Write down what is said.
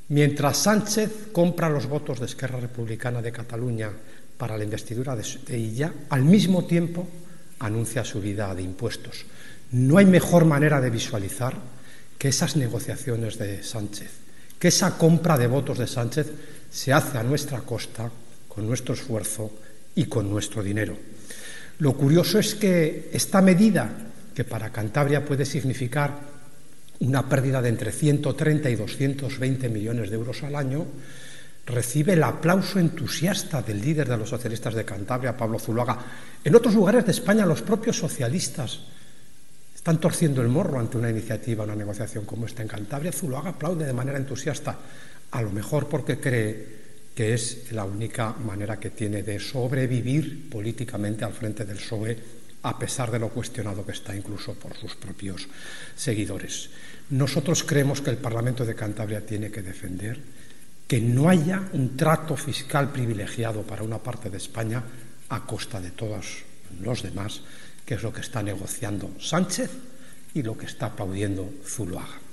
Mientras Sánchez compra los votos de Esquerra Republicana de Cataluña para la investidura de Illa, al mismo tiempo anuncia subida de impuestos. No hay mejor manera de visualizar que esas negociaciones de Sánchez, que esa compra de votos de Sánchez se hace a nuestra costa, con nuestro esfuerzo y con nuestro dinero. Lo curioso es que esta medida, que para Cantabria puede significar una pérdida de entre 130 y 220 millones de euros al año, recibe el aplauso entusiasta del líder de los socialistas de Cantabria, Pablo Zuloaga. En otros lugares de España los propios socialistas están torciendo el morro ante una iniciativa, una negociación como esta. En Cantabria Zuloaga aplaude de manera entusiasta, a lo mejor porque cree que es la única manera que tiene de sobrevivir políticamente al frente del PSOE, a pesar de lo cuestionado que está incluso por sus propios seguidores. Nosotros creemos que el Parlamento de Cantabria tiene que defender que no haya un trato fiscal privilegiado para una parte de España a costa de todos los demás, que es lo que está negociando Sánchez y lo que está aplaudiendo Zuloaga.